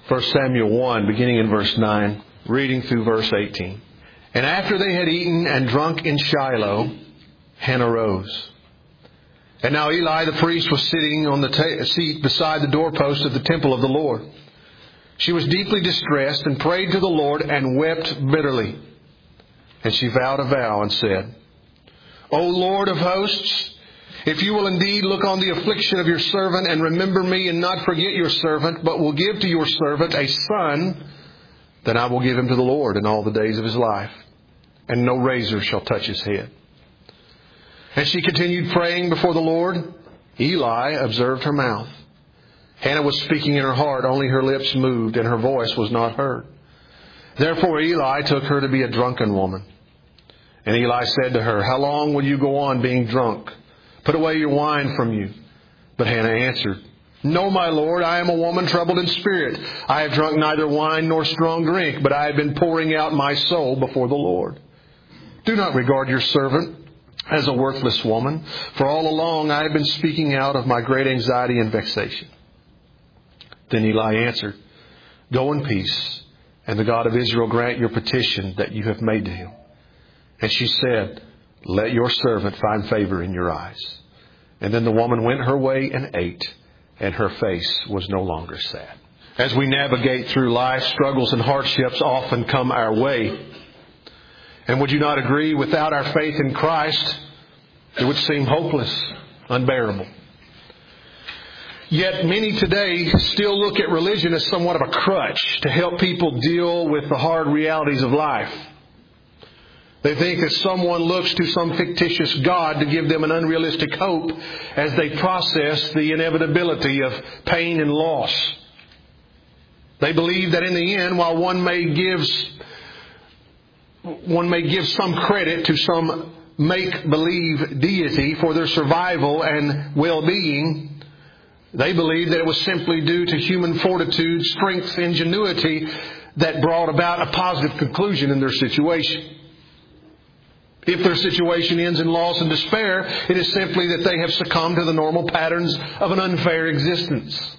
1 Samuel 1, beginning in verse 9, reading through verse 18. And after they had eaten and drunk in Shiloh, Hannah rose. And now Eli the priest was sitting on the seat beside the doorpost of the temple of the Lord. She was deeply distressed and prayed to the Lord and wept bitterly. And she vowed a vow and said, O Lord of hosts, if you will indeed look on the affliction of your servant and remember me and not forget your servant, but will give to your servant a son, then I will give him to the Lord in all the days of his life, and no razor shall touch his head. As she continued praying before the Lord, Eli observed her mouth. Hannah was speaking in her heart, only her lips moved, and her voice was not heard. Therefore Eli took her to be a drunken woman. And Eli said to her, How long will you go on being drunk? Put away your wine from you. But Hannah answered, No, my Lord, I am a woman troubled in spirit. I have drunk neither wine nor strong drink, but I have been pouring out my soul before the Lord. Do not regard your servant as a worthless woman, for all along I have been speaking out of my great anxiety and vexation. Then Eli answered, Go in peace, and the God of Israel grant your petition that you have made to him. And she said, Let your servant find favor in your eyes. And then the woman went her way and ate, and her face was no longer sad. As we navigate through life, struggles and hardships often come our way. And would you not agree, without our faith in Christ, it would seem hopeless, unbearable. Yet many today still look at religion as somewhat of a crutch to help people deal with the hard realities of life. They think that someone looks to some fictitious God to give them an unrealistic hope as they process the inevitability of pain and loss. They believe that in the end, while one may give some credit to some make-believe deity for their survival and well-being, they believe that it was simply due to human fortitude, strength, ingenuity that brought about a positive conclusion in their situation. If their situation ends in loss and despair, it is simply that they have succumbed to the normal patterns of an unfair existence.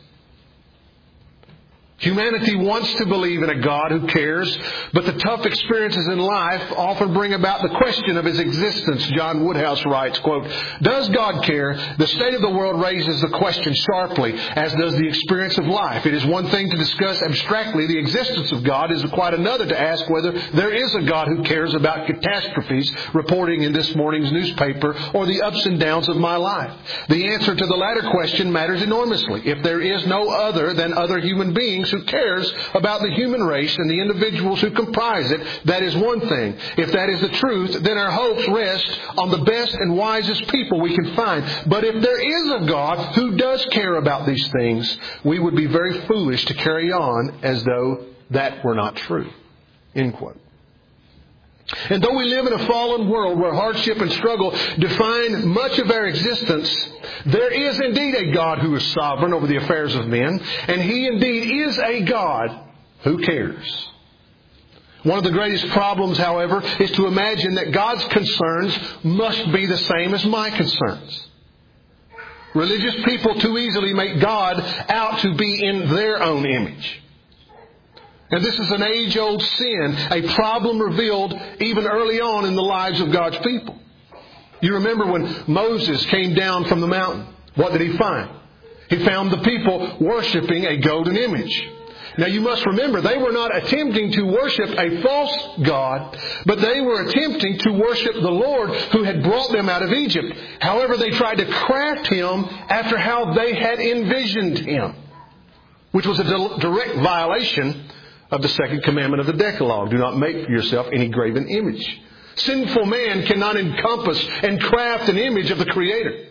Humanity wants to believe in a God who cares, but the tough experiences in life often bring about the question of his existence. John Woodhouse writes, quote, Does God care? The state of the world raises the question sharply, as does the experience of life. It is one thing to discuss abstractly the existence of God. It is quite another to ask whether there is a God who cares about catastrophes reporting in this morning's newspaper or the ups and downs of my life. The answer to the latter question matters enormously. If there is no other than other human beings who cares about the human race and the individuals who comprise it, that is one thing. If that is the truth, then our hopes rest on the best and wisest people we can find. But if there is a God who does care about these things, we would be very foolish to carry on as though that were not true. End quote. And though we live in a fallen world where hardship and struggle define much of our existence, there is indeed a God who is sovereign over the affairs of men, and He indeed is a God who cares. One of the greatest problems, however, is to imagine that God's concerns must be the same as my concerns. Religious people too easily make God out to be in their own image. And this is an age-old sin, a problem revealed even early on in the lives of God's people. You remember when Moses came down from the mountain, what did he find? He found the people worshiping a golden image. Now you must remember, they were not attempting to worship a false god, but they were attempting to worship the Lord who had brought them out of Egypt. However, they tried to craft Him after how they had envisioned Him, which was a direct violation of the second commandment of the Decalogue. Do not make for yourself any graven image. Sinful man cannot encompass and craft an image of the Creator.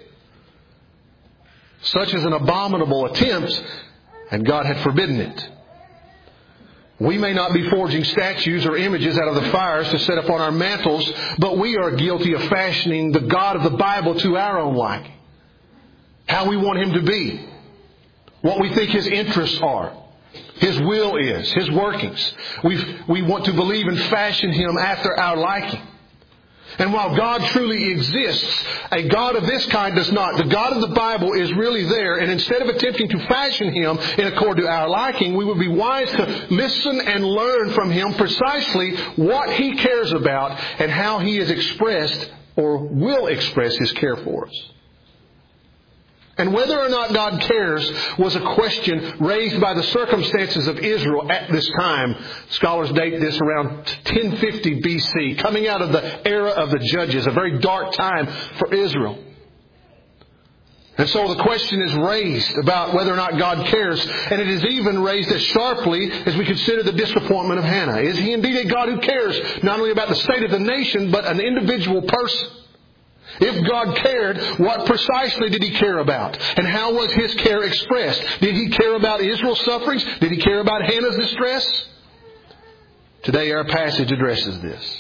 Such is an abominable attempt, and God had forbidden it. We may not be forging statues or images out of the fires to set upon our mantles, but we are guilty of fashioning the God of the Bible to our own liking. How we want Him to be. What we think His interests are. His will is, His workings. We want to believe and fashion Him after our liking. And while God truly exists, a God of this kind does not. The God of the Bible is really there, and instead of attempting to fashion Him in accord to our liking, we would be wise to listen and learn from Him precisely what He cares about and how He has expressed or will express His care for us. And whether or not God cares was a question raised by the circumstances of Israel at this time. Scholars date this around 1050 BC, coming out of the era of the Judges, a very dark time for Israel. And so the question is raised about whether or not God cares, and it is even raised as sharply as we consider the disappointment of Hannah. Is He indeed a God who cares not only about the state of the nation, but an individual person? If God cared, what precisely did He care about? And how was His care expressed? Did He care about Israel's sufferings? Did He care about Hannah's distress? Today our passage addresses this.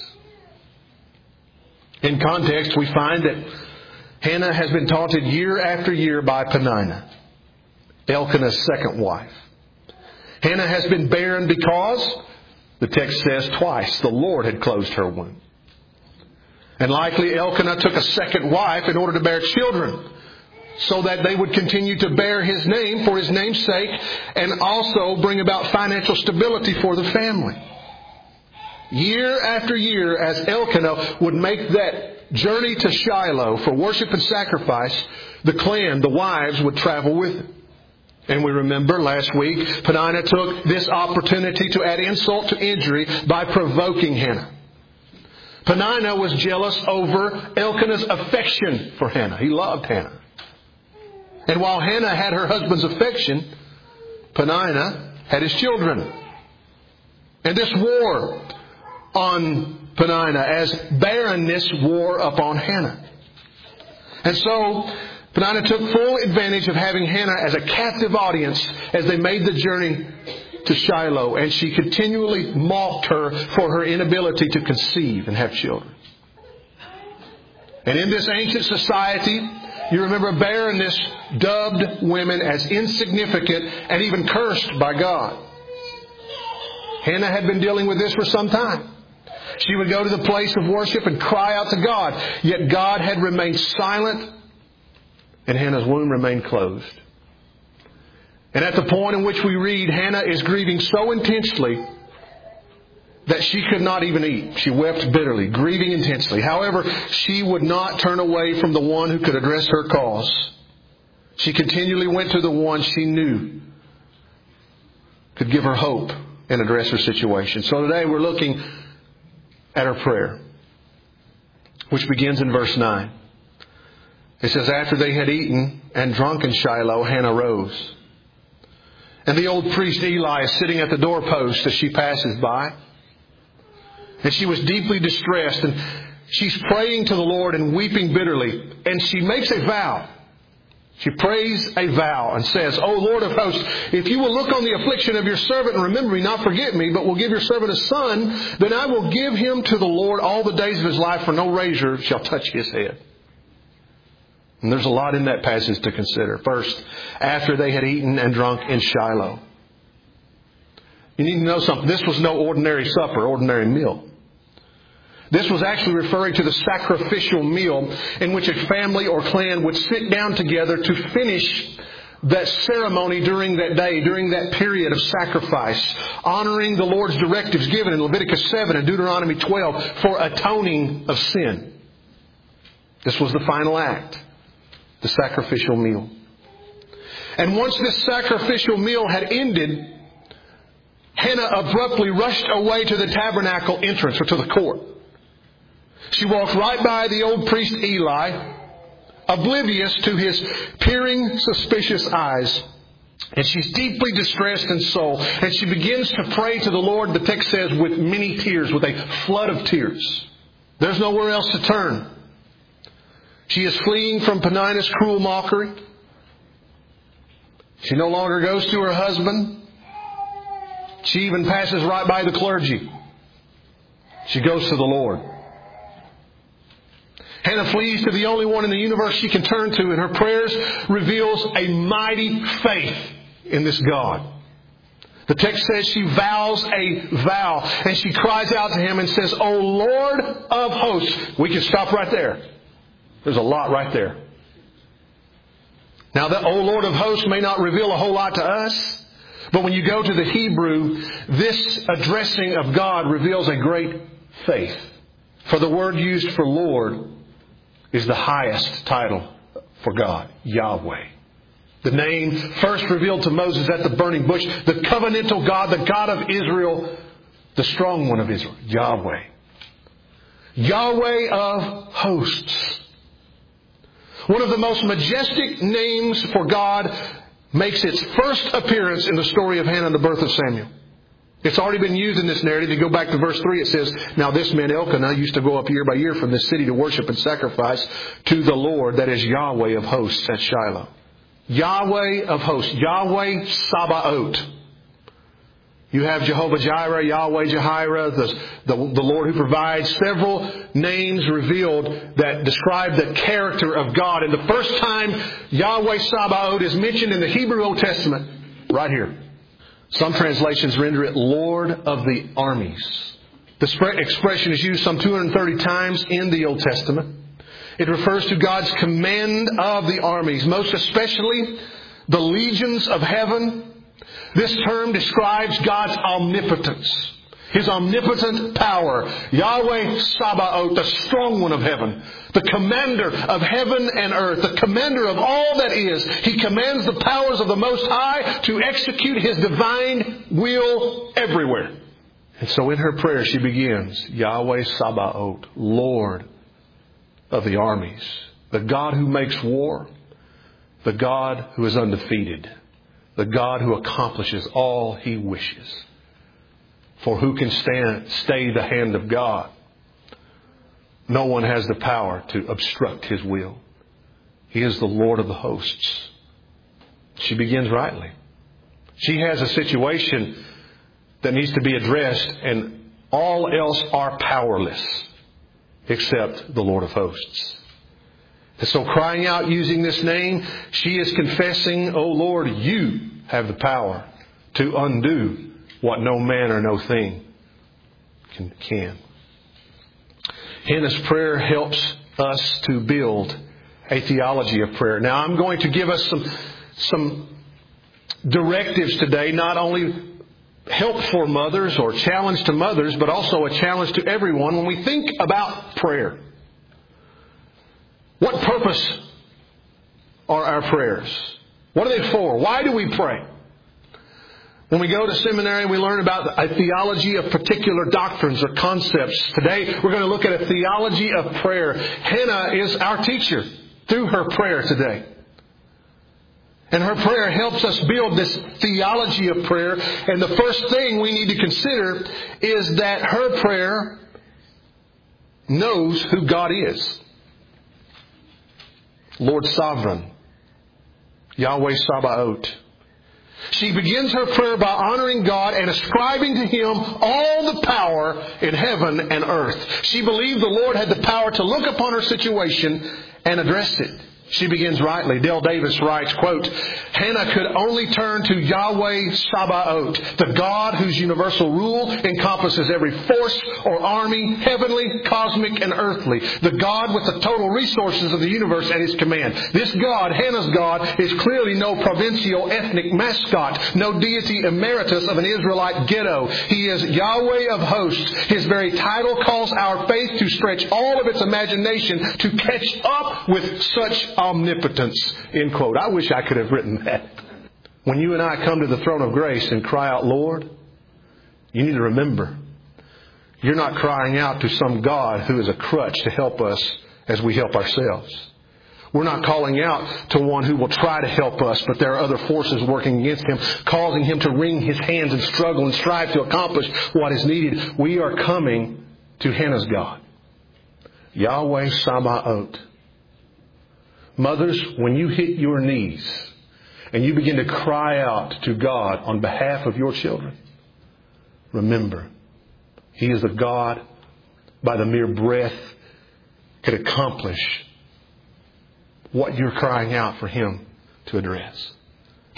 In context, we find that Hannah has been taunted year after year by Peninnah, Elkanah's second wife. Hannah has been barren because, the text says twice, the Lord had closed her womb. And likely Elkanah took a second wife in order to bear children, so that they would continue to bear his name for his name's sake, and also bring about financial stability for the family. Year after year, as Elkanah would make that journey to Shiloh for worship and sacrifice, the clan, the wives, would travel with him. And we remember last week, Peninnah took this opportunity to add insult to injury by provoking Hannah. Peninnah was jealous over Elkanah's affection for Hannah. He loved Hannah. And while Hannah had her husband's affection, Peninnah had his children. And this wore on Peninnah as barrenness wore upon Hannah. And so Peninnah took full advantage of having Hannah as a captive audience as they made the journey to Shiloh, and she continually mocked her for her inability to conceive and have children. And in this ancient society, you remember barrenness dubbed women as insignificant and even cursed by God. Hannah had been dealing with this for some time. She would go to the place of worship and cry out to God, yet God had remained silent and Hannah's womb remained closed. And at the point in which we read, Hannah is grieving so intensely that she could not even eat. She wept bitterly, grieving intensely. However, she would not turn away from the one who could address her cause. She continually went to the one she knew could give her hope and address her situation. So today we're looking at her prayer, which begins in verse 9. It says, after they had eaten and drunk in Shiloh, Hannah rose. And the old priest Eli is sitting at the doorpost as she passes by. And she was deeply distressed, and she's praying to the Lord and weeping bitterly. And she makes a vow. She prays a vow and says, O Lord of hosts, if you will look on the affliction of your servant and remember me, not forget me, but will give your servant a son, then I will give him to the Lord all the days of his life, for no razor shall touch his head. And there's a lot in that passage to consider. First, after they had eaten and drunk in Shiloh. You need to know something. This was no ordinary supper, ordinary meal. This was actually referring to the sacrificial meal in which a family or clan would sit down together to finish that ceremony during that day, during that period of sacrifice, honoring the Lord's directives given in Leviticus 7 and Deuteronomy 12 for atoning of sin. This was the final act. The sacrificial meal. And once this sacrificial meal had ended, Hannah abruptly rushed away to the tabernacle entrance, or to the court. She walked right by the old priest Eli, oblivious to his peering, suspicious eyes. And she's deeply distressed in soul. And she begins to pray to the Lord, the text says, with many tears, with a flood of tears. There's nowhere else to turn. She is fleeing from Peninnah's cruel mockery. She no longer goes to her husband. She even passes right by the clergy. She goes to the Lord. Hannah flees to the only one in the universe she can turn to, and her prayers reveals a mighty faith in this God. The text says she vows a vow, and she cries out to Him and says, O Lord of hosts. We can stop right there. There's a lot right there. Now, that O Lord of hosts may not reveal a whole lot to us, but when you go to the Hebrew, this addressing of God reveals a great faith. For the word used for Lord is the highest title for God, Yahweh. The name first revealed to Moses at the burning bush, the covenantal God, the God of Israel, the strong one of Israel, Yahweh. Yahweh of hosts. One of the most majestic names for God makes its first appearance in the story of Hannah and the birth of Samuel. It's already been used in this narrative. You go back to verse 3, it says, Now this man Elkanah used to go up year by year from this city to worship and sacrifice to the Lord, that is Yahweh of hosts, at Shiloh. Yahweh of hosts, Yahweh Sabaoth. You have Jehovah Jireh, Yahweh Jahirah, the Lord who provides. Several names revealed that describe the character of God. And the first time Yahweh Sabaoth is mentioned in the Hebrew Old Testament, right here. Some translations render it Lord of the armies. The expression is used some 230 times in the Old Testament. It refers to God's command of the armies, most especially the legions of heaven. This term describes God's omnipotence, His omnipotent power. Yahweh Sabaoth, the strong one of heaven, the commander of heaven and earth, the commander of all that is. He commands the powers of the Most High to execute His divine will everywhere. And so in her prayer she begins, Yahweh Sabaoth, Lord of the armies, the God who makes war, the God who is undefeated, the God who accomplishes all He wishes. For who can stay the hand of God? No one has the power to obstruct His will. He is the Lord of the hosts. She begins rightly. She has a situation that needs to be addressed, and all else are powerless except the Lord of hosts. And so crying out using this name, she is confessing, O Lord, You have the power to undo what no man or no thing can. Hannah's prayer helps us to build a theology of prayer. Now I'm going to give us some directives today, not only help for mothers or challenge to mothers, but also a challenge to everyone when we think about prayer. What purpose are our prayers? What are they for? Why do we pray? When we go to seminary, we learn about a theology of particular doctrines or concepts. Today, we're going to look at a theology of prayer. Hannah is our teacher through her prayer today. And her prayer helps us build this theology of prayer. And the first thing we need to consider is that her prayer knows who God is. Lord Sovereign, Yahweh Sabaoth. She begins her prayer by honoring God and ascribing to Him all the power in heaven and earth. She believed the Lord had the power to look upon her situation and address it. She begins rightly. Dale Davis writes, quote, Hannah could only turn to Yahweh Sabaoth, the God whose universal rule encompasses every force or army, heavenly, cosmic, and earthly. The God with the total resources of the universe at His command. This God, Hannah's God, is clearly no provincial ethnic mascot, no deity emeritus of an Israelite ghetto. He is Yahweh of hosts. His very title calls our faith to stretch all of its imagination to catch up with such omnipotence, end quote. I wish I could have written that. When you and I come to the throne of grace and cry out, Lord, you need to remember, you're not crying out to some God who is a crutch to help us as we help ourselves. We're not calling out to one who will try to help us, but there are other forces working against Him, causing Him to wring His hands and struggle and strive to accomplish what is needed. We are coming to Hannah's God, Yahweh Sabaoth. Mothers, when you hit your knees and you begin to cry out to God on behalf of your children, remember, He is a God by the mere breath could accomplish what you're crying out for Him to address.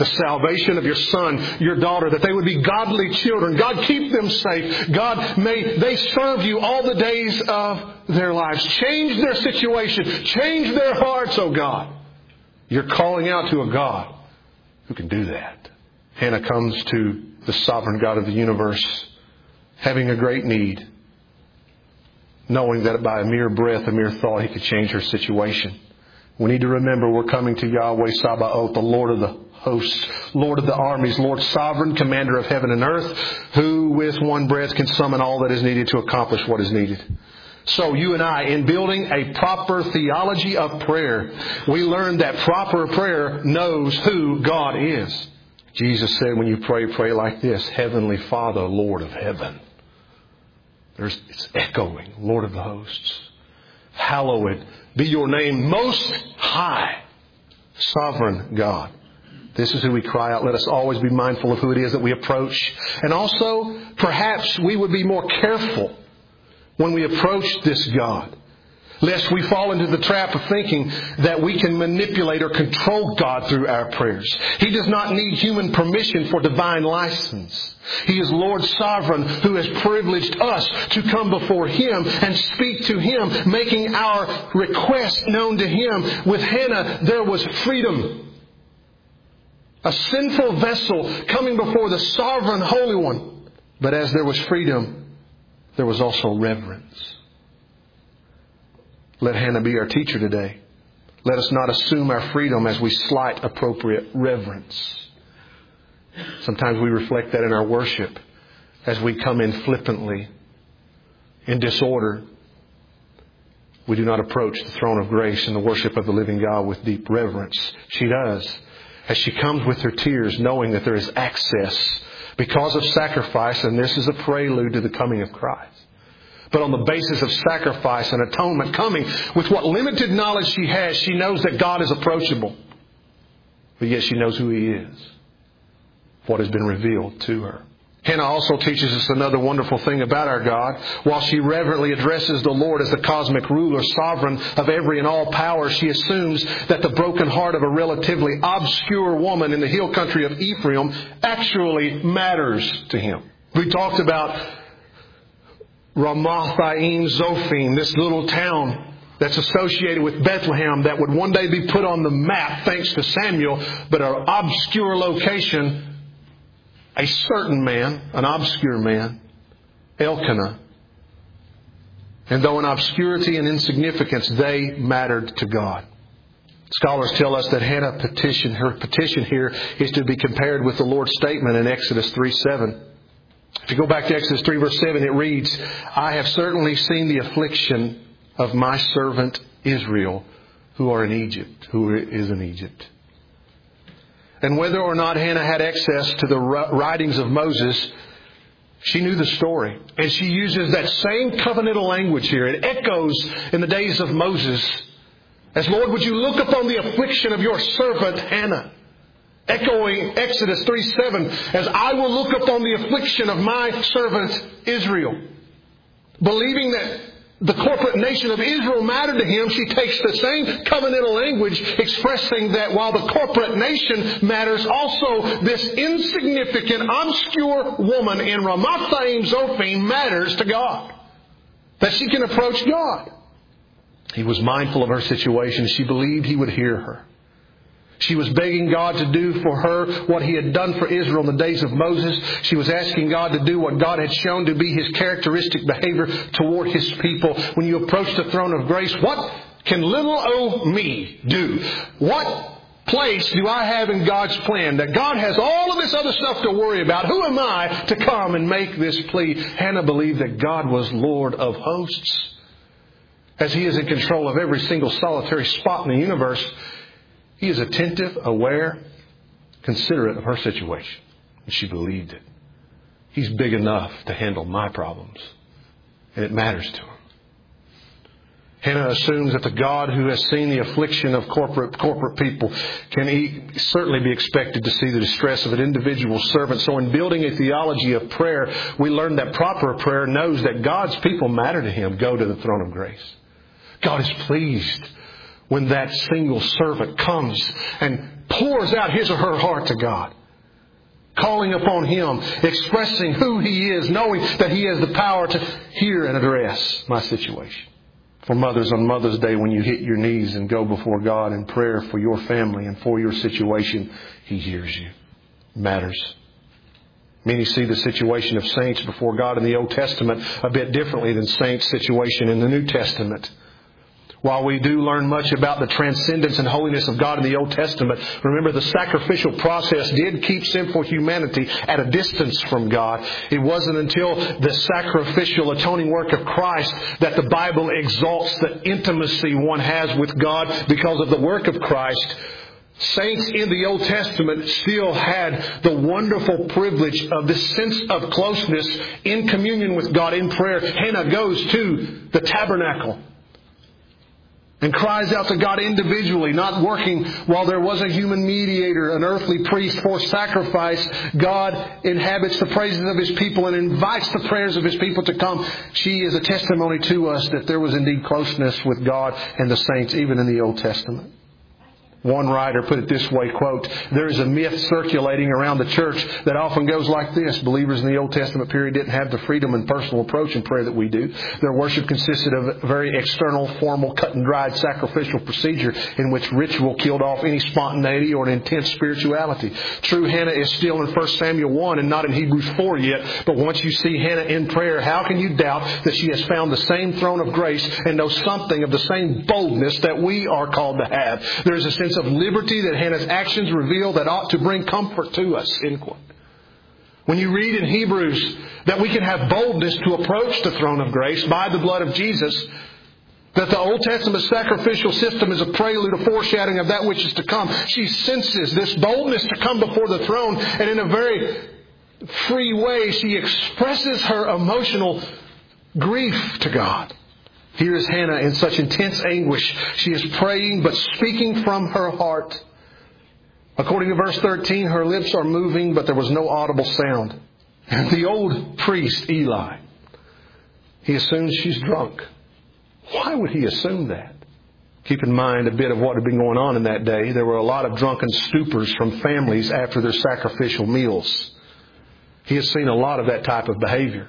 the salvation of your son, your daughter, that they would be godly children. God, keep them safe. God, may they serve you all the days of their lives. Change their situation. Change their hearts, oh God. You're calling out to a God who can do that. Hannah comes to the sovereign God of the universe, having a great need, knowing that by a mere breath, a mere thought, He could change her situation. We need to remember we're coming to Yahweh Sabaoth, the Lord of the hosts, Lord of the armies, Lord sovereign, commander of heaven and earth, who with one breath can summon all that is needed to accomplish what is needed. So you and I, in building a proper theology of prayer, we learn that proper prayer knows who God is. Jesus said, when you pray, pray like this: Heavenly Father, Lord of heaven. It's echoing, Lord of the hosts. Hallowed be your name, most high, sovereign God. This is who we cry out. Let us always be mindful of who it is that we approach. And also, perhaps we would be more careful when we approach this God, lest we fall into the trap of thinking that we can manipulate or control God through our prayers. He does not need human permission for divine license. He is Lord Sovereign, who has privileged us to come before Him and speak to Him, making our request known to Him. With Hannah, there was freedom. A sinful vessel coming before the Sovereign Holy One. But as there was freedom, there was also reverence. Let Hannah be our teacher today. Let us not assume our freedom as we slight appropriate reverence. Sometimes we reflect that in our worship as we come in flippantly, in disorder. We do not approach the throne of grace in the worship of the living God with deep reverence. She does, as she comes with her tears, knowing that there is access because of sacrifice, and this is a prelude to the coming of Christ. But on the basis of sacrifice and atonement, coming with what limited knowledge she has, she knows that God is approachable. But yet she knows who He is, what has been revealed to her. Hannah also teaches us another wonderful thing about our God. While she reverently addresses the Lord as the cosmic ruler, sovereign of every and all power, she assumes that the broken heart of a relatively obscure woman in the hill country of Ephraim actually matters to Him. We talked about Ramathaim Zophim, this little town that's associated with Bethlehem that would one day be put on the map thanks to Samuel, but an obscure location. A certain man, an obscure man, Elkanah. And though in obscurity and insignificance, they mattered to God. Scholars tell us that her petition here is to be compared with the Lord's statement in Exodus 3:7. If you go back to Exodus 3 verse 7, it reads, I have certainly seen the affliction of my servant Israel, who is in Egypt. And whether or not Hannah had access to the writings of Moses, she knew the story. And she uses that same covenantal language here. It echoes in the days of Moses. As Lord, would you look upon the affliction of your servant Hannah? Echoing Exodus 3:7, as I will look upon the affliction of my servant Israel. Believing that the corporate nation of Israel mattered to Him, she takes the same covenantal language expressing that while the corporate nation matters, also this insignificant, obscure woman in Ramathaim Zophim matters to God. That she can approach God. He was mindful of her situation. She believed He would hear her. She was begging God to do for her what He had done for Israel in the days of Moses. She was asking God to do what God had shown to be His characteristic behavior toward His people. When you approach the throne of grace, what can little old me do? What place do I have in God's plan that God has all of this other stuff to worry about? Who am I to come and make this plea? Hannah believed that God was Lord of hosts. As He is in control of every single solitary spot in the universe, He is attentive, aware, considerate of her situation. And she believed it. He's big enough to handle my problems. And it matters to Him. Hannah assumes that the God who has seen the affliction of corporate people can certainly be expected to see the distress of an individual servant. So in building a theology of prayer, we learn that proper prayer knows that God's people matter to Him. Go to the throne of grace. God is pleased when that single servant comes and pours out his or her heart to God, calling upon Him, expressing who He is, knowing that He has the power to hear and address my situation. For mothers, on Mother's Day, when you hit your knees and go before God in prayer for your family and for your situation, He hears you. It matters. Many see the situation of saints before God in the Old Testament a bit differently than saints' situation in the New Testament. While we do learn much about the transcendence and holiness of God in the Old Testament, remember the sacrificial process did keep sinful humanity at a distance from God. It wasn't until the sacrificial atoning work of Christ that the Bible exalts the intimacy one has with God because of the work of Christ. Saints in the Old Testament still had the wonderful privilege of this sense of closeness in communion with God in prayer. Hannah goes to the tabernacle and cries out to God individually, not working while there was a human mediator, an earthly priest for sacrifice. God inhabits the praises of His people and invites the prayers of His people to come. She is a testimony to us that there was indeed closeness with God and the saints even in the Old Testament. One writer put it this way, quote, "There is a myth circulating around the church that often goes like this. Believers in the Old Testament period didn't have the freedom and personal approach in prayer that we do. Their worship consisted of a very external, formal, cut and dried sacrificial procedure in which ritual killed off any spontaneity or an intense spirituality. True, Hannah is still in 1 Samuel 1 and not in Hebrews 4 yet, but once you see Hannah in prayer, how can you doubt that she has found the same throne of grace and knows something of the same boldness that we are called to have? There is a sense of liberty that Hannah's actions reveal that ought to bring comfort to us." End quote. When you read in Hebrews that we can have boldness to approach the throne of grace by the blood of Jesus, that the Old Testament sacrificial system is a prelude, a foreshadowing of that which is to come, she senses this boldness to come before the throne, and in a very free way she expresses her emotional grief to God. Here is Hannah in such intense anguish. She is praying but speaking from her heart. According to verse 13, her lips are moving, but there was no audible sound. And the old priest, Eli, he assumes she's drunk. Why would he assume that? Keep in mind a bit of what had been going on in that day. There were a lot of drunken stupors from families after their sacrificial meals. He has seen a lot of that type of behavior.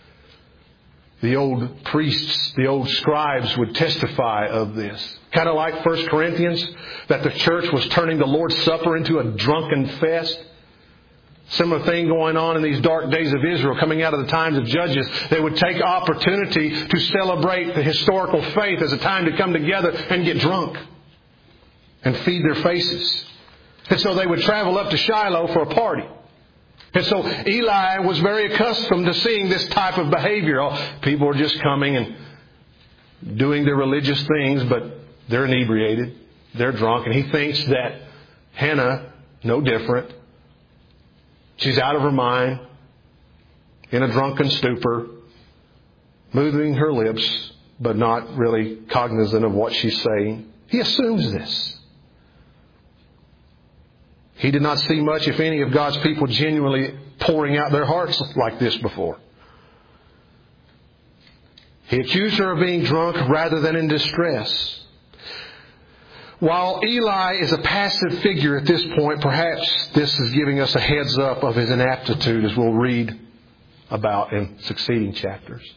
The old priests, the old scribes would testify of this. Kind of like 1 Corinthians, that the church was turning the Lord's Supper into a drunken fest. Similar thing going on in these dark days of Israel, coming out of the times of Judges. They would take opportunity to celebrate the historical faith as a time to come together and get drunk and feed their faces. And so they would travel up to Shiloh for a party. And so Eli was very accustomed to seeing this type of behavior. People are just coming and doing their religious things, but they're inebriated, they're drunk, and he thinks that Hannah, no different. She's out of her mind, in a drunken stupor, moving her lips, but not really cognizant of what she's saying. He assumes this. He did not see much, if any, of God's people genuinely pouring out their hearts like this before. He accused her of being drunk rather than in distress. While Eli is a passive figure at this point, perhaps this is giving us a heads up of his inaptitude, as we'll read about in succeeding chapters.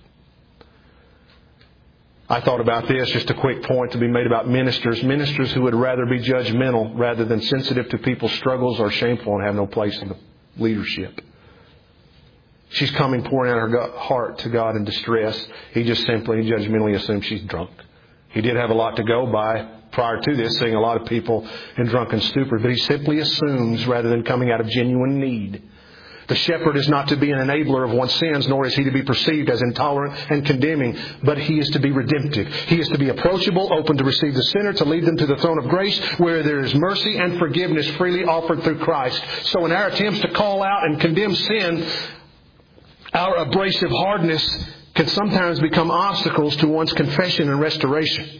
I thought about this, just a quick point to be made about ministers. Ministers who would rather be judgmental rather than sensitive to people's struggles are shameful and have no place in the leadership. She's coming, pouring out her heart to God in distress. He just simply judgmentally assumes she's drunk. He did have a lot to go by prior to this, seeing a lot of people in drunken stupor, but he simply assumes rather than coming out of genuine need. The shepherd is not to be an enabler of one's sins, nor is he to be perceived as intolerant and condemning, but he is to be redemptive. He is to be approachable, open to receive the sinner, to lead them to the throne of grace, where there is mercy and forgiveness freely offered through Christ. So in our attempts to call out and condemn sin, our abrasive hardness can sometimes become obstacles to one's confession and restoration.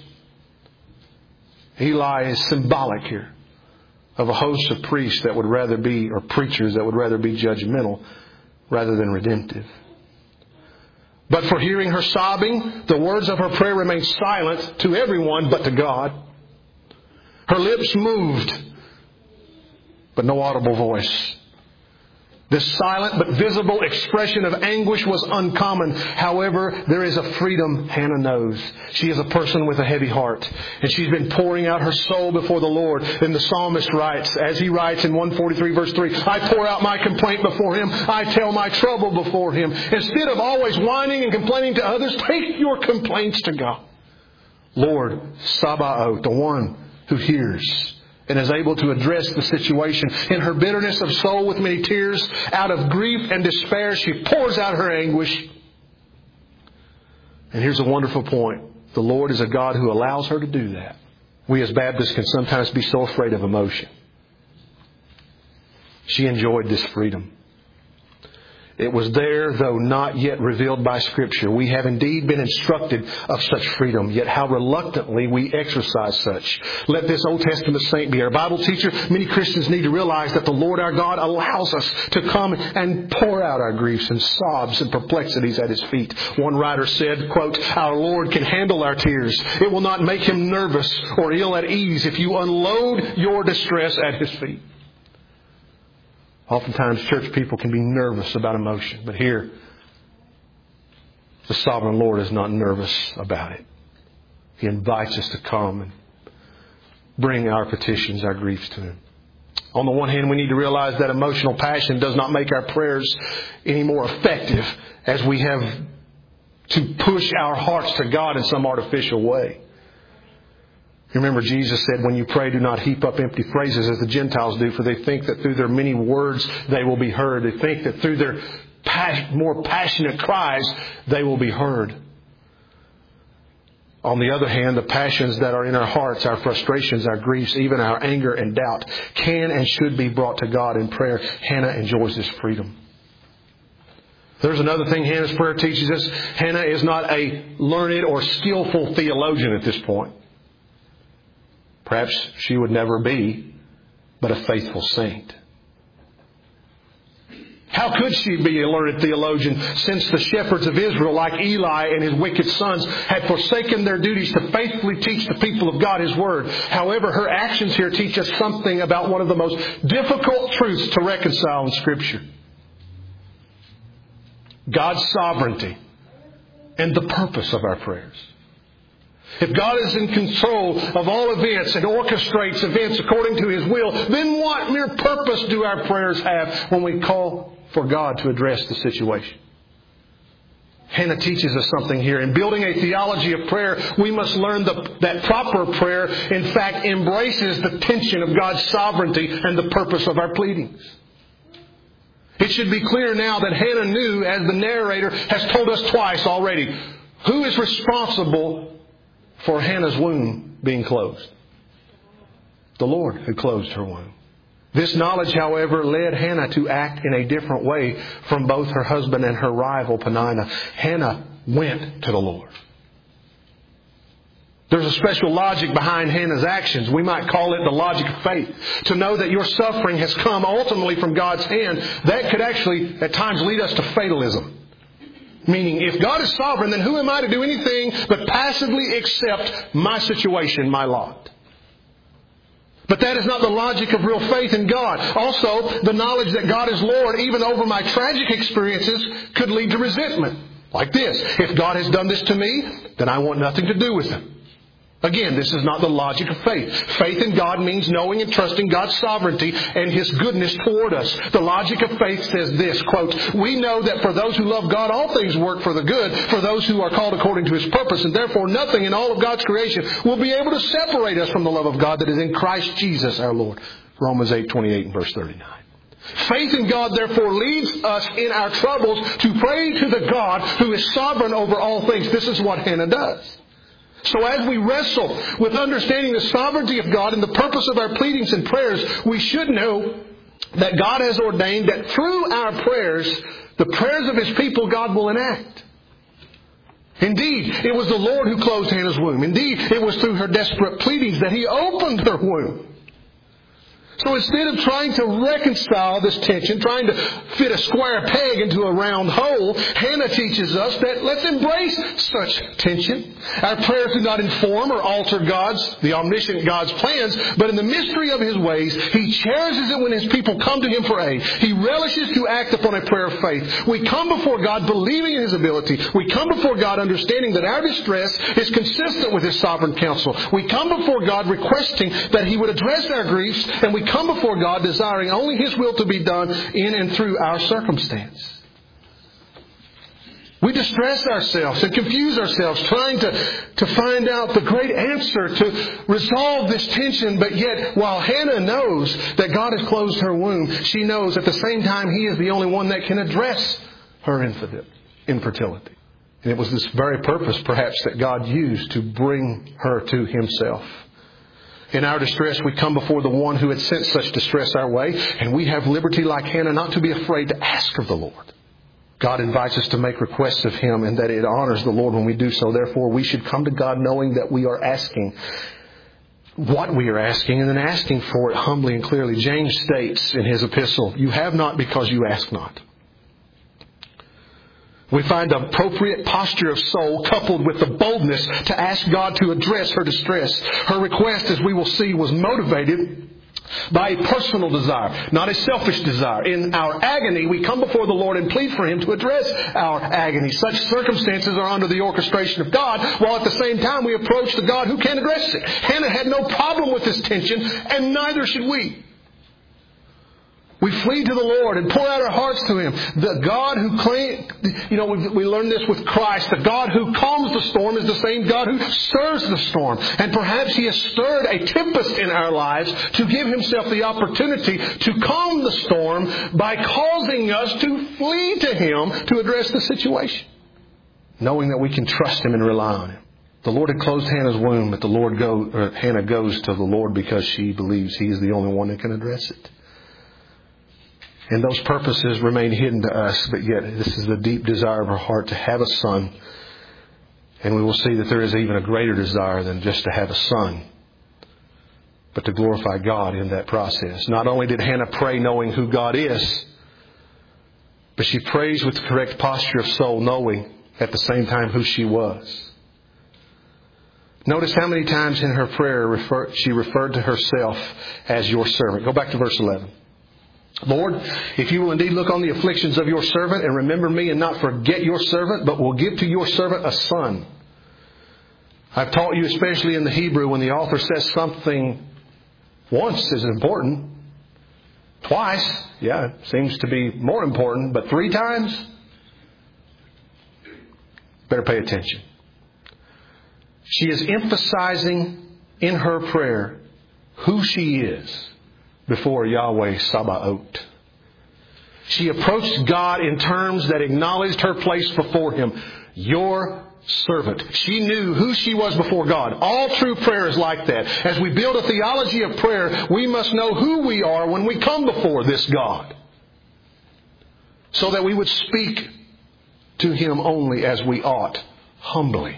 Eli is symbolic here of a host of priests that would rather be, or preachers that would rather be judgmental rather than redemptive. But for hearing her sobbing, the words of her prayer remained silent to everyone but to God. Her lips moved, but no audible voice. This silent but visible expression of anguish was uncommon. However, there is a freedom Hannah knows. She is a person with a heavy heart, and she's been pouring out her soul before the Lord. And the psalmist writes, as he writes in 143 verse 3, I pour out my complaint before Him. I tell my trouble before Him. Instead of always whining and complaining to others, take your complaints to God. Lord, Sabaoth, the one who hears and is able to address the situation. In her bitterness of soul with many tears, out of grief and despair, she pours out her anguish. And here's a wonderful point. The Lord is a God who allows her to do that. We as Baptists can sometimes be so afraid of emotion. She enjoyed this freedom. It was there, though not yet revealed by Scripture. We have indeed been instructed of such freedom, yet how reluctantly we exercise such. Let this Old Testament saint be our Bible teacher. Many Christians need to realize that the Lord our God allows us to come and pour out our griefs and sobs and perplexities at His feet. One writer said, quote, our Lord can handle our tears. It will not make Him nervous or ill at ease if you unload your distress at His feet. Oftentimes church people can be nervous about emotion. But here, the sovereign Lord is not nervous about it. He invites us to come and bring our petitions, our griefs to Him. On the one hand, we need to realize that emotional passion does not make our prayers any more effective as we have to push our hearts to God in some artificial way. Remember, Jesus said, when you pray, do not heap up empty phrases as the Gentiles do, for they think that through their many words they will be heard. They think that through their more passionate cries they will be heard. On the other hand, the passions that are in our hearts, our frustrations, our griefs, even our anger and doubt, can and should be brought to God in prayer. Hannah enjoys this freedom. There's another thing Hannah's prayer teaches us. Hannah is not a learned or skillful theologian at this point. Perhaps she would never be, but a faithful saint. How could she be a learned theologian since the shepherds of Israel, like Eli and his wicked sons, had forsaken their duties to faithfully teach the people of God His Word? However, her actions here teach us something about one of the most difficult truths to reconcile in Scripture. God's sovereignty and the purpose of our prayers. If God is in control of all events and orchestrates events according to His will, then what mere purpose do our prayers have when we call for God to address the situation? Hannah teaches us something here. In building a theology of prayer, we must learn that proper prayer, in fact, embraces the tension of God's sovereignty and the purpose of our pleadings. It should be clear now that Hannah knew, as the narrator has told us twice already, who is responsible for Hannah's womb being closed. The Lord who closed her womb. This knowledge, however, led Hannah to act in a different way from both her husband and her rival Peninnah. Hannah went to the Lord. There's a special logic behind Hannah's actions. We might call it the logic of faith. To know that your suffering has come ultimately from God's hand, that could actually at times lead us to fatalism. Meaning, if God is sovereign, then who am I to do anything but passively accept my situation, my lot? But that is not the logic of real faith in God. Also, the knowledge that God is Lord, even over my tragic experiences, could lead to resentment. Like this: if God has done this to me, then I want nothing to do with Him. Again, this is not the logic of faith. Faith in God means knowing and trusting God's sovereignty and His goodness toward us. The logic of faith says this, quote, we know that for those who love God, all things work for the good, for those who are called according to His purpose, and therefore nothing in all of God's creation will be able to separate us from the love of God that is in Christ Jesus our Lord. Romans 8:28 and verse 39. Faith in God, therefore, leads us in our troubles to pray to the God who is sovereign over all things. This is what Hannah does. So as we wrestle with understanding the sovereignty of God and the purpose of our pleadings and prayers, we should know that God has ordained that through our prayers, the prayers of His people, God will enact. Indeed, it was the Lord who closed Hannah's womb. Indeed, it was through her desperate pleadings that He opened her womb. So instead of trying to reconcile this tension, trying to fit a square peg into a round hole, Hannah teaches us that let's embrace such tension. Our prayers do not inform or alter the omniscient God's plans, but in the mystery of His ways, He cherishes it when His people come to Him for aid. He relishes to act upon a prayer of faith. We come before God believing in His ability. We come before God understanding that our distress is consistent with His sovereign counsel. We come before God requesting that He would address our griefs, and we come before God desiring only His will to be done in and through our circumstance. We distress ourselves and confuse ourselves trying to find out the great answer to resolve this tension. But yet, while Hannah knows that God has closed her womb, she knows at the same time He is the only one that can address her infertility. And it was this very purpose, perhaps, that God used to bring her to Himself. In our distress, we come before the one who had sent such distress our way, and we have liberty like Hannah not to be afraid to ask of the Lord. God invites us to make requests of Him, and that it honors the Lord when we do so. Therefore, we should come to God knowing that we are asking what we are asking, and then asking for it humbly and clearly. James states in his epistle, "You have not because you ask not." We find appropriate posture of soul coupled with the boldness to ask God to address her distress. Her request, as we will see, was motivated by a personal desire, not a selfish desire. In our agony, we come before the Lord and plead for Him to address our agony. Such circumstances are under the orchestration of God, while at the same time we approach the God who can address it. Hannah had no problem with this tension, and neither should we. We flee to the Lord and pour out our hearts to Him. The God who we learn this with Christ. The God who calms the storm is the same God who stirs the storm. And perhaps He has stirred a tempest in our lives to give Himself the opportunity to calm the storm by causing us to flee to Him to address the situation, knowing that we can trust Him and rely on Him. The Lord had closed Hannah's womb, but Hannah goes to the Lord because she believes He is the only one that can address it. And those purposes remain hidden to us, but yet this is the deep desire of her heart to have a son. And we will see that there is even a greater desire than just to have a son, but to glorify God in that process. Not only did Hannah pray knowing who God is, but she prays with the correct posture of soul, knowing at the same time who she was. Notice how many times in her prayer she referred to herself as your servant. Go back to verse 11. Lord, if you will indeed look on the afflictions of your servant and remember me and not forget your servant, but will give to your servant a son. I've taught you, especially in the Hebrew, when the author says something once is important. Twice, it seems to be more important, but 3 times, better pay attention. She is emphasizing in her prayer who she is before Yahweh Sabaoth. She approached God in terms that acknowledged her place before Him. Your servant. She knew who she was before God. All true prayer is like that. As we build a theology of prayer, we must know who we are when we come before this God, so that we would speak to Him only as we ought, humbly.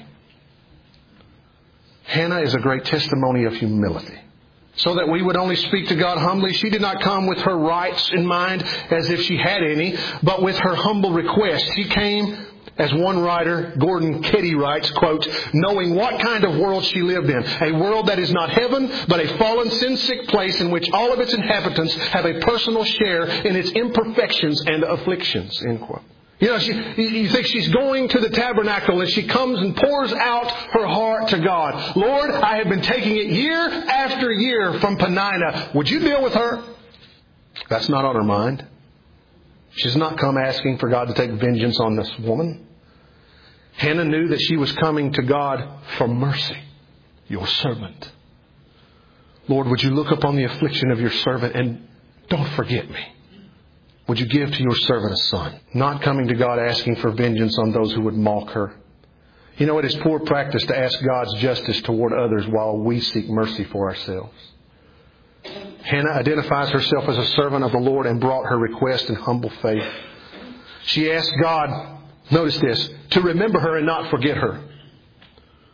Hannah is a great testimony of humility. So that we would only speak to God humbly. She did not come with her rights in mind as if she had any, but with her humble request. She came, as one writer, Gordon Ketty writes, quote, knowing what kind of world she lived in. A world that is not heaven, but a fallen, sin-sick place in which all of its inhabitants have a personal share in its imperfections and afflictions, end quote. You think she's going to the tabernacle and she comes and pours out her heart to God. Lord, I have been taking it year after year from Peninnah. Would you deal with her? That's not on her mind. She's not come asking for God to take vengeance on this woman. Hannah knew that she was coming to God for mercy. Your servant. Lord, would you look upon the affliction of your servant and don't forget me. Would you give to your servant a son? Not coming to God asking for vengeance on those who would mock her. It is poor practice to ask God's justice toward others while we seek mercy for ourselves. Hannah identifies herself as a servant of the Lord and brought her request in humble faith. She asked God, notice this, to remember her and not forget her.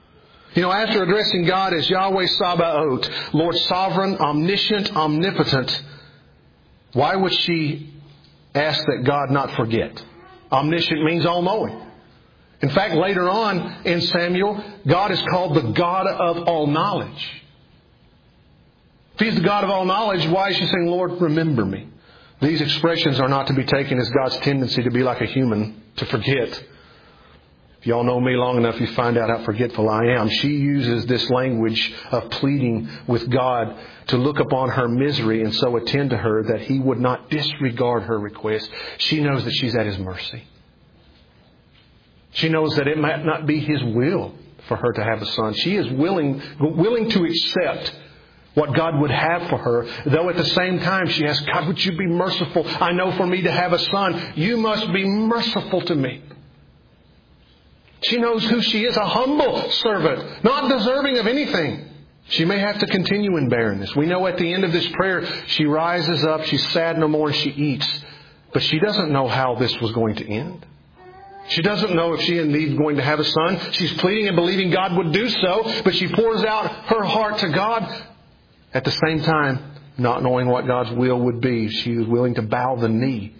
After addressing God as Yahweh Sabaoth, Lord sovereign, omniscient, omnipotent, why would she ask that God not forget? Omniscient means all-knowing. In fact, later on in Samuel, God is called the God of all knowledge. If He's the God of all knowledge, why is she saying, Lord, remember me? These expressions are not to be taken as God's tendency to be like a human, to forget. If y'all know me long enough, you find out how forgetful I am. She uses this language of pleading with God to look upon her misery and so attend to her that He would not disregard her request. She knows that she's at His mercy. She knows that it might not be His will for her to have a son. She is willing to accept what God would have for her, though at the same time she asks, God, would you be merciful? I know for me to have a son, you must be merciful to me. She knows who she is, a humble servant, not deserving of anything. She may have to continue in barrenness. We know at the end of this prayer, she rises up, she's sad no more, and she eats. But she doesn't know how this was going to end. She doesn't know if she indeed is going to have a son. She's pleading and believing God would do so, but she pours out her heart to God. At the same time, not knowing what God's will would be, she is willing to bow the knee.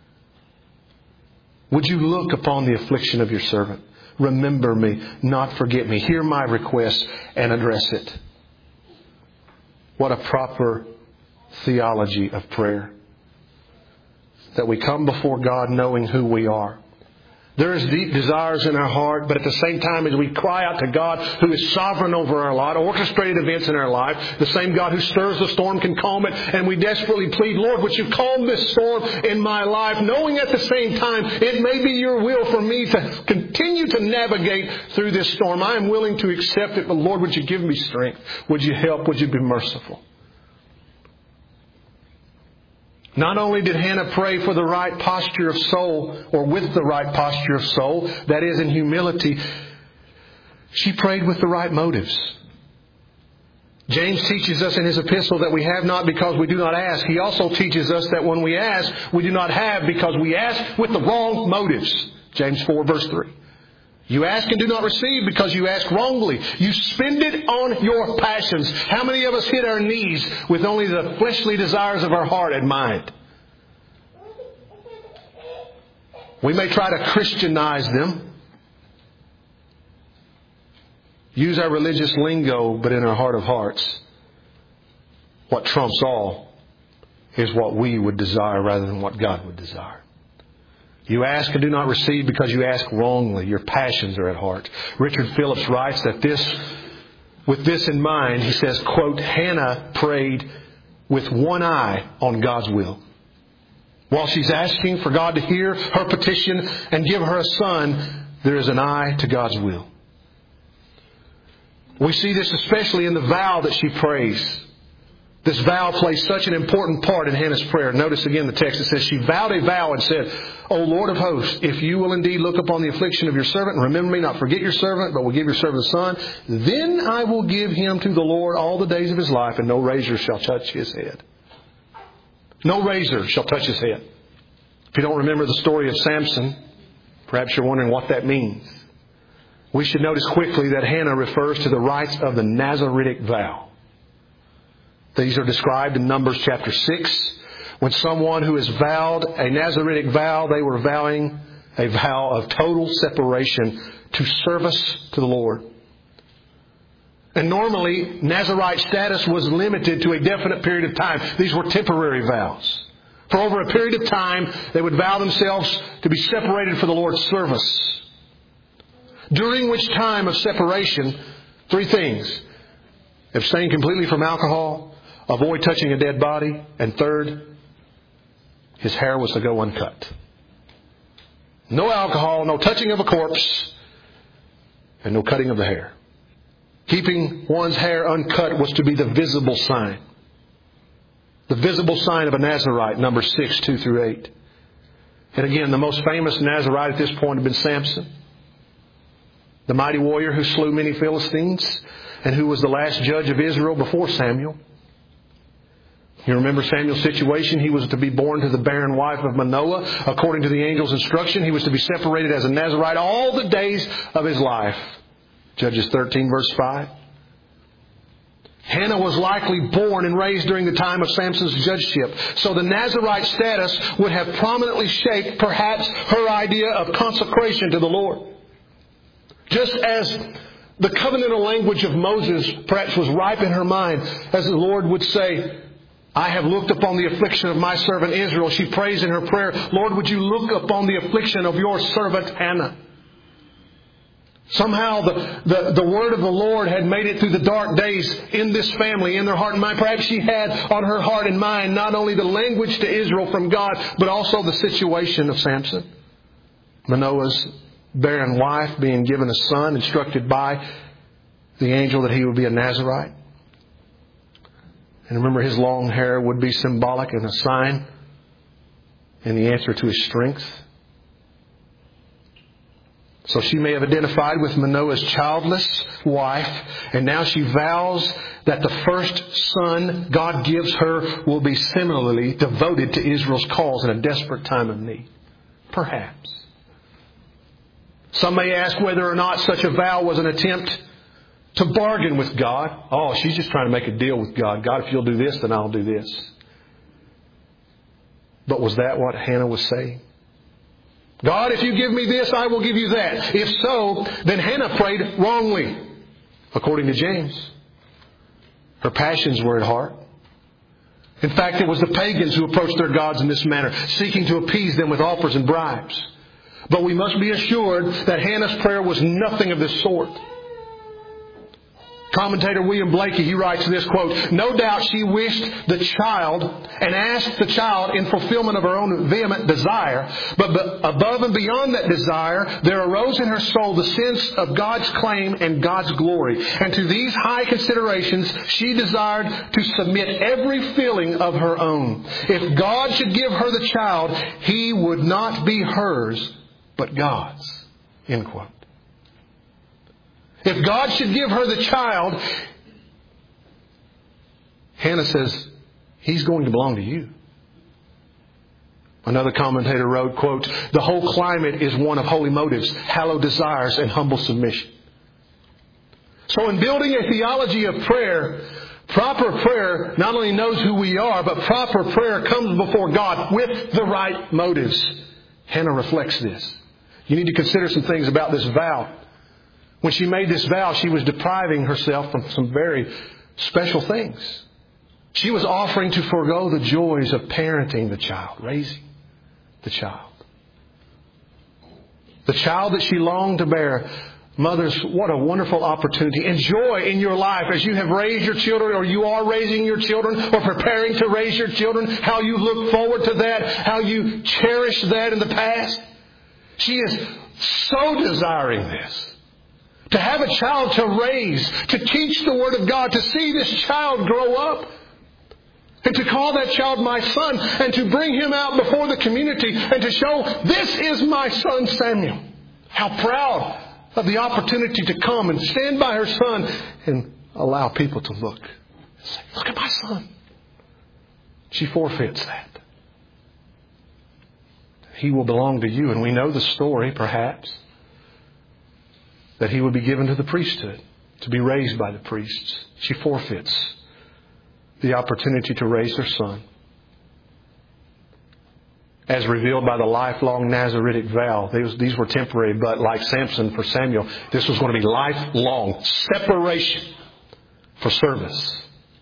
Would you look upon the affliction of your servant? Remember me, not forget me. Hear my request and address it. What a proper theology of prayer. That we come before God knowing who we are. There is deep desires in our heart, but at the same time as we cry out to God who is sovereign over our life, orchestrated events in our life, the same God who stirs the storm can calm it, and we desperately plead, Lord, would you calm this storm in my life, knowing at the same time it may be your will for me to continue to navigate through this storm. I am willing to accept it, but Lord, would you give me strength? Would you help? Would you be merciful? Not only did Hannah pray for the right posture of soul, or with the right posture of soul, that is in humility, she prayed with the right motives. James teaches us in his epistle that we have not because we do not ask. He also teaches us that when we ask, we do not have because we ask with the wrong motives. James 4 verse 3. You ask and do not receive because you ask wrongly. You spend it on your passions. How many of us hit our knees with only the fleshly desires of our heart and mind? We may try to Christianize them. Use our religious lingo, but in our heart of hearts, what trumps all is what we would desire rather than what God would desire. You ask and do not receive because you ask wrongly. Your passions are at heart. Richard Phillips writes that with this in mind, he says, quote, Hannah prayed with one eye on God's will. While she's asking for God to hear her petition and give her a son, there is an eye to God's will. We see this especially in the vow that she prays. This vow plays such an important part in Hannah's prayer. Notice again the text. It says, she vowed a vow and said, O Lord of hosts, if you will indeed look upon the affliction of your servant and remember me, not forget your servant, but will give your servant a son, then I will give him to the Lord all the days of his life, and no razor shall touch his head. No razor shall touch his head. If you don't remember the story of Samson, perhaps you're wondering what that means. We should notice quickly that Hannah refers to the rites of the Nazaritic vow. These are described in Numbers chapter 6. When someone who has vowed a Nazaritic vow, they were vowing a vow of total separation to service to the Lord. And normally, Nazarite status was limited to a definite period of time. These were temporary vows. For over a period of time, they would vow themselves to be separated for the Lord's service. During which time of separation, three things. Abstain completely from alcohol. Avoid touching a dead body. And third, his hair was to go uncut. No alcohol, no touching of a corpse, and no cutting of the hair. Keeping one's hair uncut was to be the visible sign. The visible sign of a Nazarite, Numbers 6, 2 through 8. And again, the most famous Nazarite at this point had been Samson. The mighty warrior who slew many Philistines and who was the last judge of Israel before Samuel. You remember Samuel's situation? He was to be born to the barren wife of Manoah. According to the angel's instruction, he was to be separated as a Nazarite all the days of his life. Judges 13, verse 5. Hannah was likely born and raised during the time of Samson's judgeship, so the Nazirite status would have prominently shaped perhaps her idea of consecration to the Lord. Just as the covenantal language of Moses perhaps was ripe in her mind, as the Lord would say, I have looked upon the affliction of my servant Israel. She prays in her prayer, Lord, would you look upon the affliction of your servant Hannah? Somehow the word of the Lord had made it through the dark days in this family, in their heart and mind. Perhaps she had on her heart and mind not only the language to Israel from God, but also the situation of Samson. Manoah's barren wife being given a son, instructed by the angel that he would be a Nazirite. And remember, his long hair would be symbolic and a sign in the answer to his strength. So she may have identified with Manoah's childless wife, and now she vows that the first son God gives her will be similarly devoted to Israel's cause in a desperate time of need. Perhaps. Some may ask whether or not such a vow was an attempt to bargain with God. Oh, she's just trying to make a deal with God. God, if you'll do this, then I'll do this. But was that what Hannah was saying? God, if you give me this, I will give you that. If so, then Hannah prayed wrongly, according to James. Her passions were at heart. In fact, it was the pagans who approached their gods in this manner, seeking to appease them with offers and bribes. But we must be assured that Hannah's prayer was nothing of this sort. Commentator William Blakey, he writes this, quote, no doubt she wished the child and asked the child in fulfillment of her own vehement desire. But above and beyond that desire, there arose in her soul the sense of God's claim and God's glory. And to these high considerations, she desired to submit every feeling of her own. If God should give her the child, he would not be hers, but God's. End quote. If God should give her the child, Hannah says, he's going to belong to you. Another commentator wrote, quote, the whole climate is one of holy motives, hallowed desires, and humble submission. So in building a theology of prayer, proper prayer not only knows who we are, but proper prayer comes before God with the right motives. Hannah reflects this. You need to consider some things about this vow. When she made this vow, she was depriving herself from some very special things. She was offering to forego the joys of parenting the child, raising the child. The child that she longed to bear. Mothers, what a wonderful opportunity. Enjoy in your life as you have raised your children, or you are raising your children, or preparing to raise your children, how you look forward to that, how you cherish that in the past. She is so desiring this. To have a child to raise, to teach the Word of God, to see this child grow up, and to call that child my son, and to bring him out before the community, and to show, this is my son Samuel. How proud of the opportunity to come and stand by her son and allow people to look. And say, look at my son. She forfeits that. He will belong to you, and we know the story, perhaps, that he would be given to the priesthood, to be raised by the priests. She forfeits the opportunity to raise her son. As revealed by the lifelong Nazaritic vow, these were temporary, but like Samson for Samuel, this was going to be lifelong separation for service.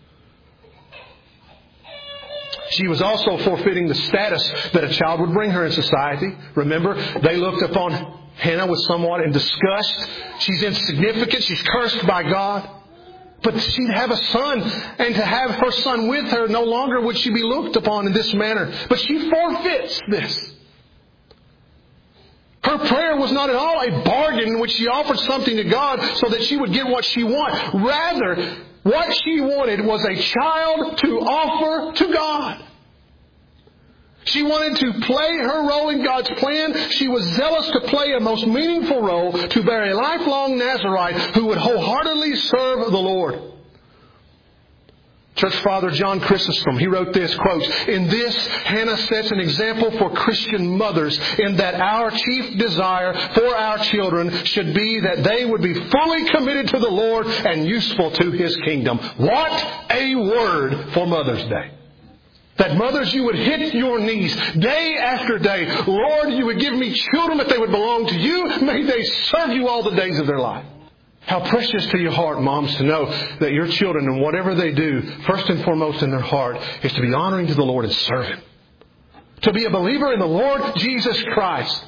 She was also forfeiting the status that a child would bring her in society. Remember, they looked upon Hannah with somewhat in disgust. She's insignificant. She's cursed by God. But she'd have a son, and to have her son with her, no longer would she be looked upon in this manner. But she forfeits this. Her prayer was not at all a bargain in which she offered something to God so that she would get what she wanted. Rather, what she wanted was a child to offer to God. She wanted to play her role in God's plan. She was zealous to play a most meaningful role, to bear a lifelong Nazirite who would wholeheartedly serve the Lord. Church Father John Chrysostom, he wrote this, quote, "In this, Hannah sets an example for Christian mothers in that our chief desire for our children should be that they would be fully committed to the Lord and useful to His kingdom." What a word for Mother's Day. That mothers, you would hit your knees day after day. Lord, you would give me children that they would belong to you. May they serve you all the days of their life. How precious to your heart, moms, to know that your children, and whatever they do, first and foremost in their heart, is to be honoring to the Lord and serve Him. To be a believer in the Lord Jesus Christ.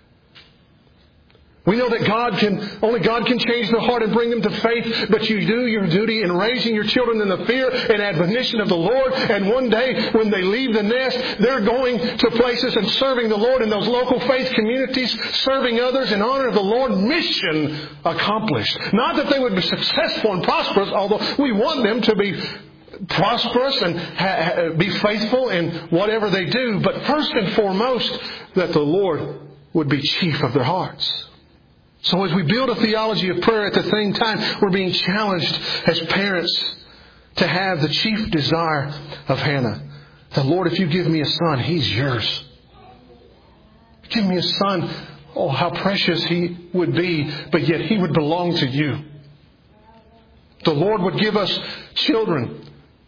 We know that only God can change their heart and bring them to faith, but you do your duty in raising your children in the fear and admonition of the Lord. And one day, when they leave the nest, they're going to places and serving the Lord in those local faith communities, serving others in honor of the Lord. Mission accomplished. Not that they would be successful and prosperous, although we want them to be prosperous and be faithful in whatever they do, but first and foremost, that the Lord would be chief of their hearts. So as we build a theology of prayer, at the same time, we're being challenged as parents to have the chief desire of Hannah. That, Lord, if you give me a son, he's yours. Give me a son. Oh, how precious he would be, but yet he would belong to you. The Lord would give us children.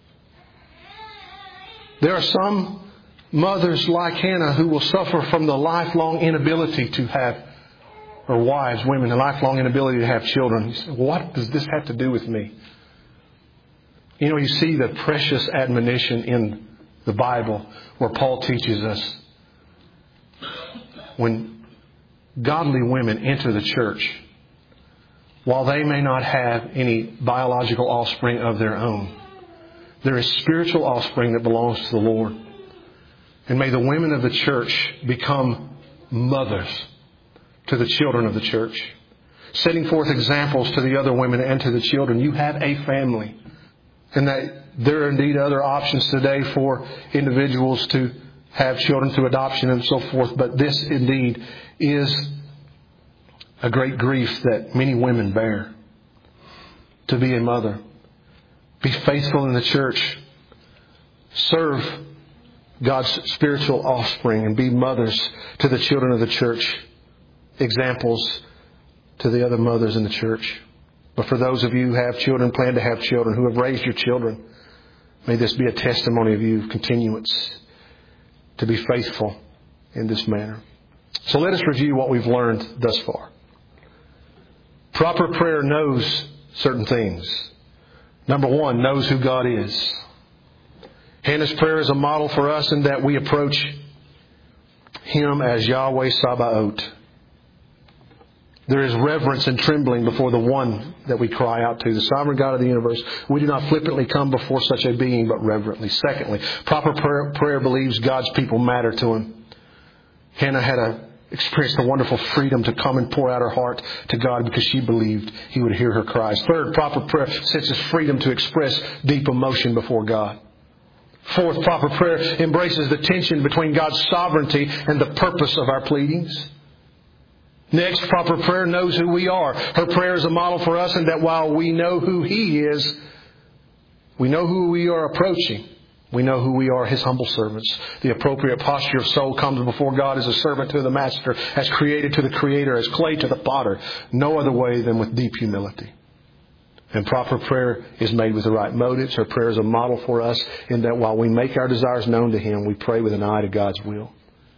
There are some mothers like Hannah who will suffer from the lifelong inability to have, or wives, women, the lifelong inability to have children. You say, what does this have to do with me? You know, you see the precious admonition in the Bible where Paul teaches us when godly women enter the church, while they may not have any biological offspring of their own, there is spiritual offspring that belongs to the Lord. And may the women of the church become mothers to the children of the church, setting forth examples to the other women and to the children. You have a family. And that there are indeed other options today for individuals to have children through adoption and so forth. But this indeed is a great grief that many women bear. To be a mother. Be faithful in the church. Serve God's spiritual offspring and be mothers to the children of the church. Examples to the other mothers in the church. But for those of you who have children, plan to have children, who have raised your children, may this be a testimony of you, continuance, to be faithful in this manner. So let us review what we've learned thus far. Proper prayer knows certain things. Number one, knows who God is. Hannah's prayer is a model for us in that we approach Him as Yahweh Sabaoth. There is reverence and trembling before the one that we cry out to, the sovereign God of the universe. We do not flippantly come before such a being, but reverently. Secondly, proper prayer believes God's people matter to Him. Hannah had experienced the wonderful freedom to come and pour out her heart to God because she believed He would hear her cries. Third, proper prayer senses freedom to express deep emotion before God. Fourth, proper prayer embraces the tension between God's sovereignty and the purpose of our pleadings. Next, proper prayer knows who we are. Her prayer is a model for us in that while we know who He is, we know who we are approaching. We know who we are, His humble servants. The appropriate posture of soul comes before God as a servant to the Master, as created to the Creator, as clay to the potter. No other way than with deep humility. And proper prayer is made with the right motives. Her prayer is a model for us in that while we make our desires known to Him, we pray with an eye to God's will.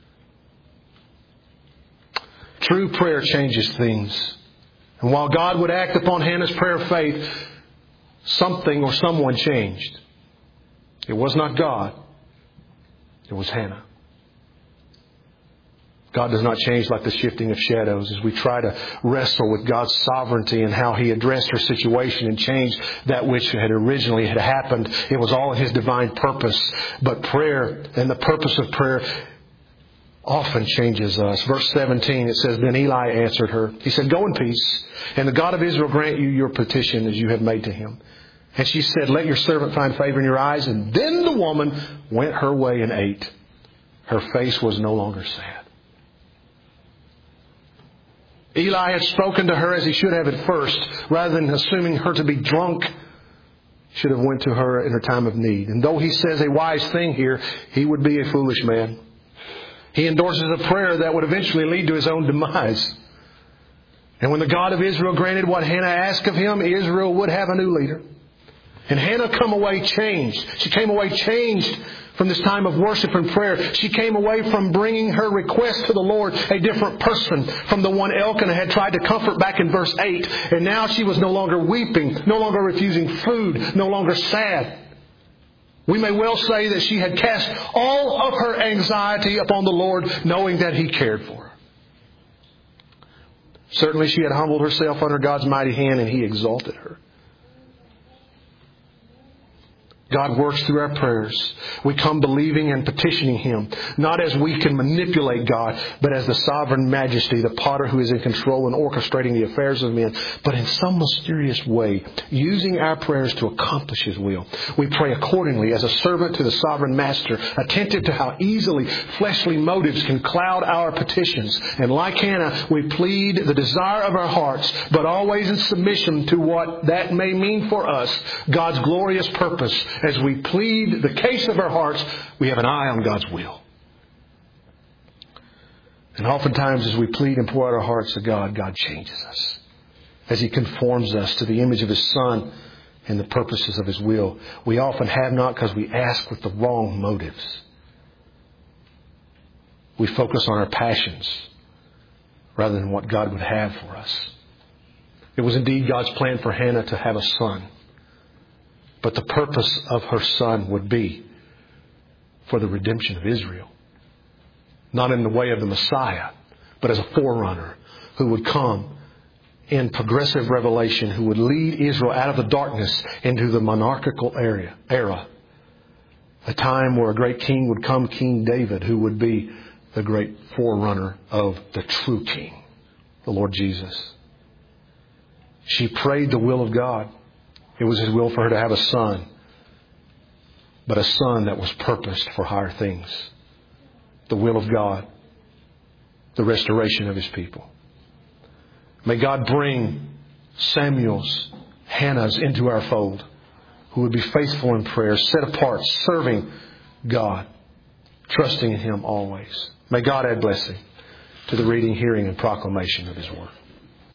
True prayer changes things. And while God would act upon Hannah's prayer of faith, something or someone changed. It was not God. It was Hannah. God does not change like the shifting of shadows. As we try to wrestle with God's sovereignty and how He addressed her situation and changed that which had originally happened, it was all in His divine purpose. But prayer and the purpose of prayer often changes us. Verse 17, it says, Then Eli answered her. He said, Go in peace, and the God of Israel grant you your petition as you have made to Him. And she said, Let your servant find favor in your eyes. And then the woman went her way and ate. Her face was no longer sad. Eli had spoken to her as he should have at first. Rather than assuming her to be drunk, should have went to her in her time of need. And though he says a wise thing here, he would be a foolish man. He endorses a prayer that would eventually lead to his own demise. And when the God of Israel granted what Hannah asked of Him, Israel would have a new leader. And Hannah come away changed. She came away changed from this time of worship and prayer. She came away from bringing her request to the Lord a different person from the one Elkanah had tried to comfort back in verse 8. And now she was no longer weeping, no longer refusing food, no longer sad. We may well say that she had cast all of her anxiety upon the Lord, knowing that He cared for her. Certainly she had humbled herself under God's mighty hand, and He exalted her. God works through our prayers. We come believing and petitioning Him, not as we can manipulate God, but as the sovereign majesty, the potter who is in control and orchestrating the affairs of men, but in some mysterious way, using our prayers to accomplish His will. We pray accordingly as a servant to the sovereign master, attentive to how easily fleshly motives can cloud our petitions. And like Hannah, we plead the desire of our hearts, but always in submission to what that may mean for us, God's glorious purpose. As we plead the case of our hearts, we have an eye on God's will. And oftentimes as we plead and pour out our hearts to God, God changes us. As He conforms us to the image of His Son and the purposes of His will. We often have not because we ask with the wrong motives. We focus on our passions rather than what God would have for us. It was indeed God's plan for Hannah to have a son. But the purpose of her son would be for the redemption of Israel. Not in the way of the Messiah, but as a forerunner who would come in progressive revelation, who would lead Israel out of the darkness into the monarchical era. A time where a great king would come, King David, who would be the great forerunner of the true king, the Lord Jesus. She prayed the will of God. It was His will for her to have a son, but a son that was purposed for higher things. The will of God, the restoration of His people. May God bring Samuel's, Hannah's into our fold, who would be faithful in prayer, set apart, serving God, trusting in Him always. May God add blessing to the reading, hearing, and proclamation of His word.